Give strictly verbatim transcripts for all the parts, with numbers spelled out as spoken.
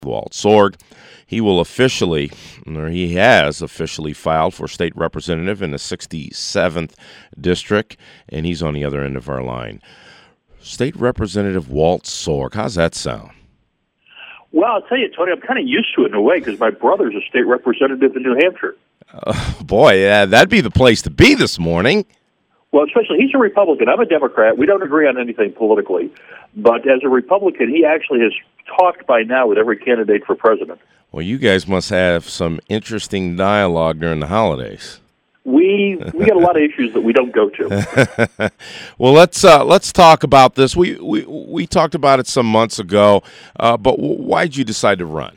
Walt Sorg. He will officially, or he has officially filed for state representative in the sixty-seventh district, and he's on the other end of our line. State Representative Walt Sorg, how's that sound? Well, I'll tell you, Tony, I'm kind of used to it in a way because my brother's a state representative in New Hampshire. Uh, boy, yeah, that'd be the place to be this morning. Well, especially, he's a Republican. I'm a Democrat. We don't agree on anything politically. But as a Republican, he actually has talked by now with every candidate for president. Well, you guys must have some interesting dialogue during the holidays. We we got a lot of issues that we don't go to. Well, let's uh, let's talk about this. We we we talked about it some months ago, uh, but why did you decide to run?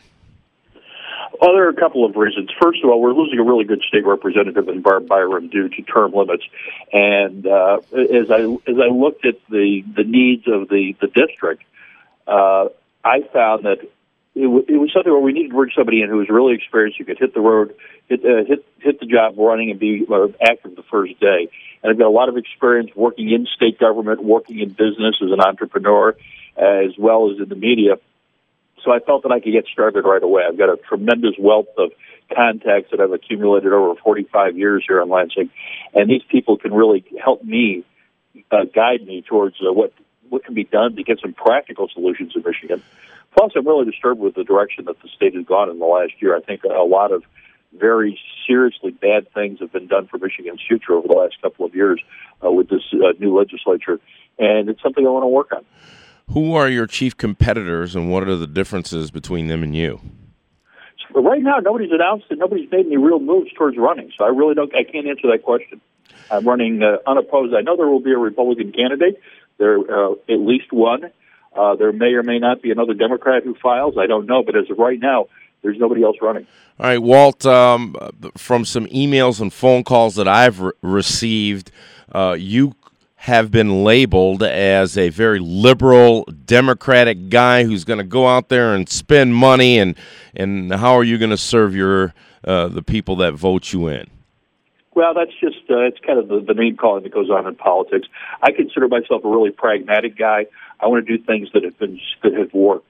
Well, there are a couple of reasons. First of all, we're losing a really good state representative in Barb Byram due to term limits, and uh, as I as I looked at the, the needs of the the district, uh, I found that it, w- it was something where we needed to bring somebody in who was really experienced, who could hit the road, hit uh, hit hit the job running, and be uh, active the first day. And I've got a lot of experience working in state government, working in business as an entrepreneur, uh, as well as in the media. So I felt that I could get started right away. I've got a tremendous wealth of contacts that I've accumulated over forty-five years here in Lansing, and these people can really help me, uh, guide me towards uh, what what can be done to get some practical solutions in Michigan. Plus, I'm really disturbed with the direction that the state has gone in the last year. I think a lot of very seriously bad things have been done for Michigan's future over the last couple of years uh, with this uh, new legislature, and it's something I want to work on. Who are your chief competitors, and what are the differences between them and you? So right now, nobody's announced and nobody's made any real moves towards running. So I really don't. I can't answer that question. I'm running uh, unopposed. I know there will be a Republican candidate. There, uh, at least one. Uh, there may or may not be another Democrat who files. I don't know. But as of right now, there's nobody else running. All right, Walt. Um, from some emails and phone calls that I've re- received, uh, you have been labeled as a very liberal Democratic guy who's going to go out there and spend money, and and how are you going to serve your uh, the people that vote you in? Well, that's just uh, it's kind of the, the name calling that goes on in politics. I consider myself a really pragmatic guy. I want to do things that have been that have worked.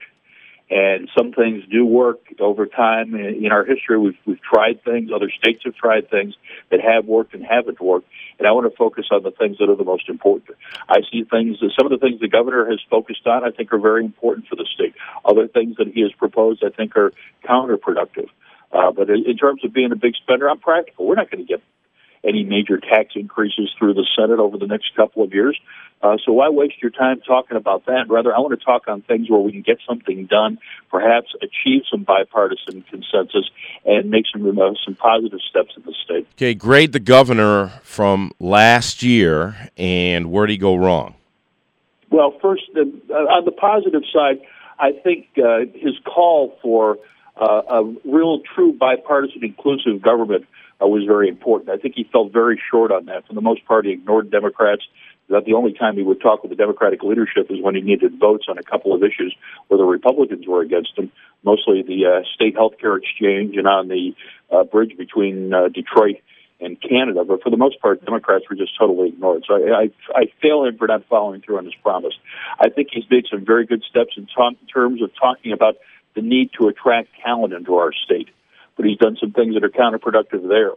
And some things do work over time. In our history, we've we've tried things. Other states have tried things that have worked and haven't worked. And I want to focus on the things that are the most important. I see things, some of the things the governor has focused on, I think are very important for the state. Other things that he has proposed, I think, are counterproductive. Uh, but in, in terms of being a big spender, I'm practical. We're not going to get any major tax increases through the Senate over the next couple of years. Uh, so why waste your time talking about that? Rather, I want to talk on things where we can get something done, perhaps achieve some bipartisan consensus, and make some uh, some positive steps in the state. Okay, grade the governor from last year, and where did he go wrong? Well, first, uh, on the positive side, I think uh, his call for uh, a real, true bipartisan, inclusive government uh, was very important. I think he fell very short on that. For the most part, he ignored Democrats. That the only time he would talk with the Democratic leadership is when he needed votes on a couple of issues where the Republicans were against him, mostly the uh, state health care exchange and on the uh, bridge between uh, Detroit and Canada. But for the most part, Democrats were just totally ignored. So I, I, I fail him for not following through on his promise. I think he's made some very good steps in, talk, in terms of talking about the need to attract talent into our state. But he's done some things that are counterproductive there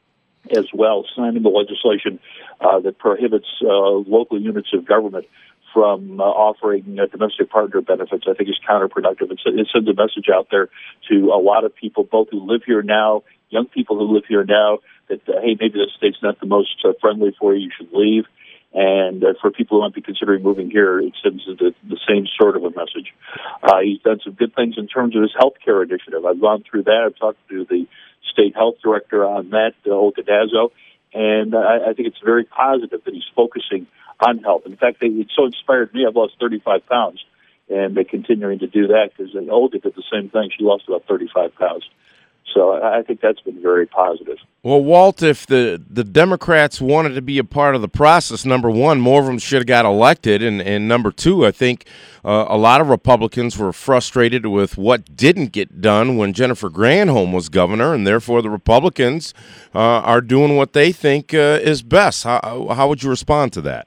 as well, signing the legislation uh, that prohibits uh, local units of government from uh, offering uh, domestic partner benefits. I think is counterproductive. It's, it sends a message out there to a lot of people, both who live here now, young people who live here now, that, uh, hey, maybe this state's not the most uh, friendly for you, you should leave. And uh, for people who might be considering moving here, it sends the, the same sort of a message. Uh, he's done some good things in terms of his health care initiative. I've gone through that. I've talked to the state health director on that, uh, Olga Dazo, and uh, I think it's very positive that he's focusing on health. In fact, they, it so inspired me. I've lost thirty-five pounds, and they're continuing to do that because Olga did the same thing. She lost about thirty-five pounds. So I think that's been very positive. Well, Walt, if the, the Democrats wanted to be a part of the process, number one, more of them should have got elected. And, and number two, I think uh, a lot of Republicans were frustrated with what didn't get done when Jennifer Granholm was governor, and therefore the Republicans uh, are doing what they think uh, is best. How, how would you respond to that?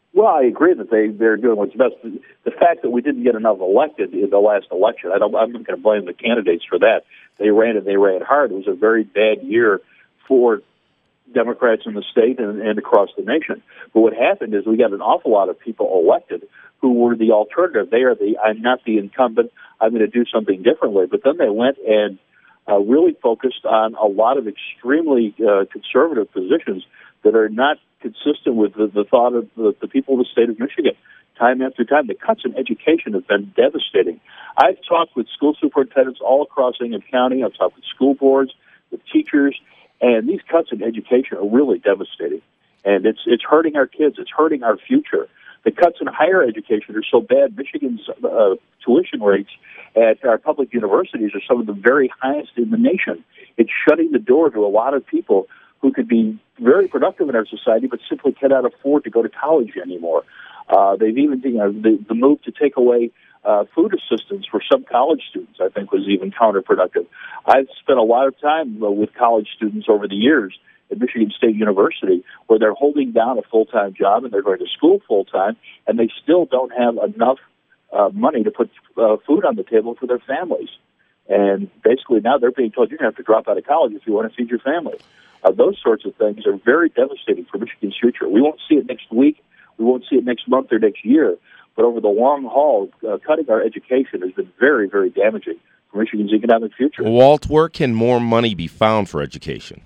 Well, I agree that they, they're doing what's best. The fact that we didn't get enough elected in the last election, I don't, I'm not going to blame the candidates for that. They ran it, they ran hard. It was a very bad year for Democrats in the state and, and across the nation. But what happened is we got an awful lot of people elected who were the alternative. They are the, I'm not the incumbent, I'm going to do something differently. But then they went and uh, really focused on a lot of extremely uh, conservative positions that are not consistent with the, the thought of the, the people of the state of Michigan. Time after time, the cuts in education have been devastating. I've talked with school superintendents all across Ingham County. I've talked with school boards, with teachers, and these cuts in education are really devastating. And it's it's hurting our kids. It's hurting our future. The cuts in higher education are so bad. Michigan's uh, tuition rates at our public universities are some of the very highest in the nation. It's shutting the door to a lot of people who could be very productive in our society, but simply cannot afford to go to college anymore. Uh, they've even, you know, the, the move to take away uh, food assistance for some college students, I think, was even counterproductive. I've spent a lot of time uh, with college students over the years at Michigan State University, where they're holding down a full-time job and they're going to school full-time, and they still don't have enough uh, money to put uh, food on the table for their families. And basically now they're being told, you're going to have to drop out of college if you want to feed your family. Uh, those sorts of things are very devastating for Michigan's future. We won't see it next week. We won't see it next month or next year. But over the long haul, uh, cutting our education has been very, very damaging for Michigan's economic future. Walt, where can more money be found for education?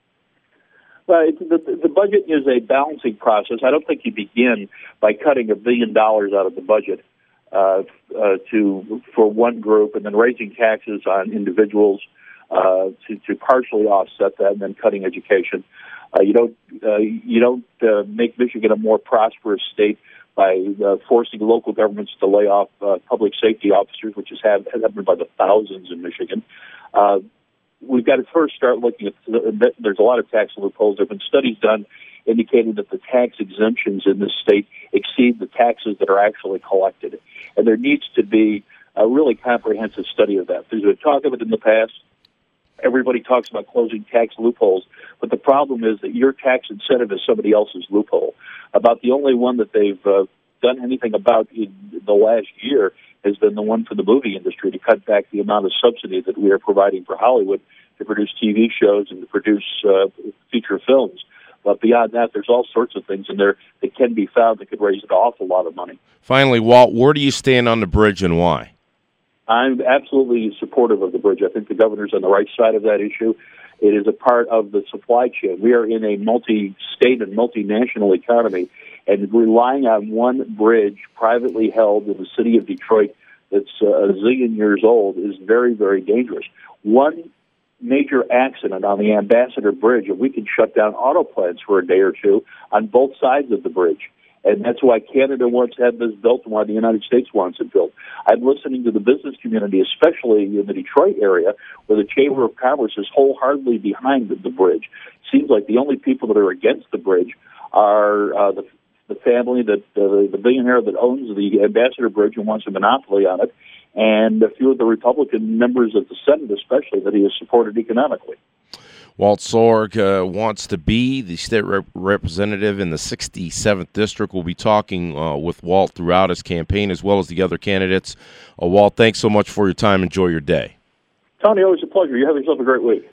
Well, it, the, the budget is a balancing process. I don't think you begin by cutting a billion dollars out of the budget uh, uh, to for one group and then raising taxes on individuals Uh, to, to partially offset that, and then cutting education. Uh, you don't uh, you don't uh, make Michigan a more prosperous state by uh, forcing local governments to lay off uh, public safety officers, which has have, happened by the thousands in Michigan. Uh, we've got to first start looking at. There's a lot of tax loopholes. There have been studies done indicating that the tax exemptions in this state exceed the taxes that are actually collected, and there needs to be a really comprehensive study of that. There's been talk of it in the past. Everybody talks about closing tax loopholes, but the problem is that your tax incentive is somebody else's loophole. About the only one that they've uh, done anything about in the last year has been the one for the movie industry to cut back the amount of subsidy that we are providing for Hollywood to produce T V shows and to produce uh, feature films. But beyond that, there's all sorts of things in there that can be found that could raise an awful lot of money. Finally, Walt, where do you stand on the bridge and why? I'm absolutely supportive of the bridge. I think the governor's on the right side of that issue. It is a part of the supply chain. We are in a multi-state and multinational economy, and relying on one bridge privately held in the city of Detroit that's uh, a zillion years old is very, very dangerous. One major accident on the Ambassador Bridge, and we can shut down auto plants for a day or two on both sides of the bridge. And that's why Canada wants to have this built and why the United States wants it built. I'm listening to the business community, especially in the Detroit area, where the Chamber of Commerce is wholeheartedly behind the, the bridge. It seems like the only people that are against the bridge are uh, the, the family, that uh, the billionaire that owns the Ambassador Bridge and wants a monopoly on it, and a few of the Republican members of the Senate, especially, that he has supported economically. Walt Sorg uh, wants to be the state rep- representative in the sixty-seventh District. We'll be talking uh, with Walt throughout his campaign as well as the other candidates. Uh, Walt, thanks so much for your time. Enjoy your day. Tony, always a pleasure. You have yourself a great week.